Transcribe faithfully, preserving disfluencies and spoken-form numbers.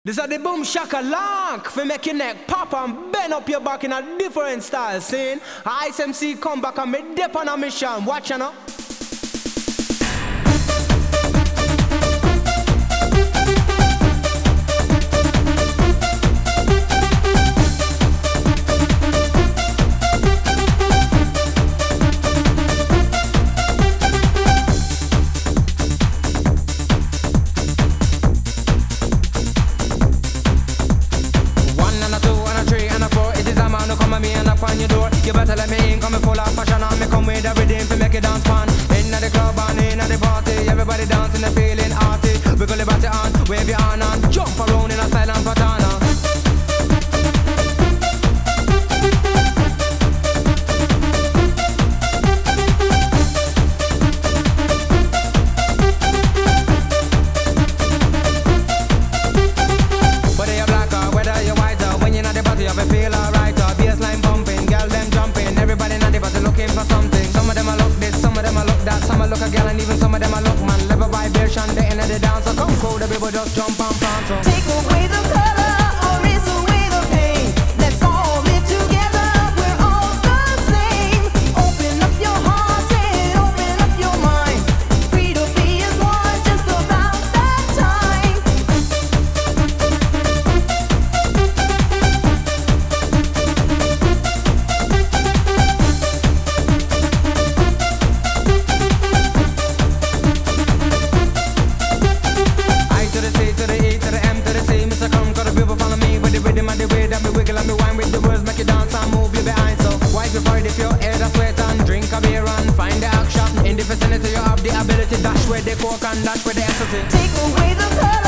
This is the boom shaka lank for make your neck pop and bend up your back in a different style. Seeing Ice M C come back and me dip on a mission. Watch you now. On your door, you better let me in, come full of passion and me come with a rhythm to make it dance fun. Inna the club and inna the party, everybody dancing and feeling arty. Wiggle your body on, wave your hand and jump around in a silent patana. Whether you're black or whether you're white, or when you're not the party, you feel alright. Bassline bumping, girl them jumping, everybody now they but looking for something. Some of them a look this, some of them a look that, some a look a girl and even some of them a look man. Level vibration, they end of the dance, so come cool, the people just jump and prance. So take away the color or rinse away the pain. Let's all live together, we're all the same. Open up your heart and open up your mind. Free to be as one, just about that time. If your head a sweat and drink a beer and find the action in the vicinity, you have the ability dash where the coke and dash where the ecstasy. Take away the color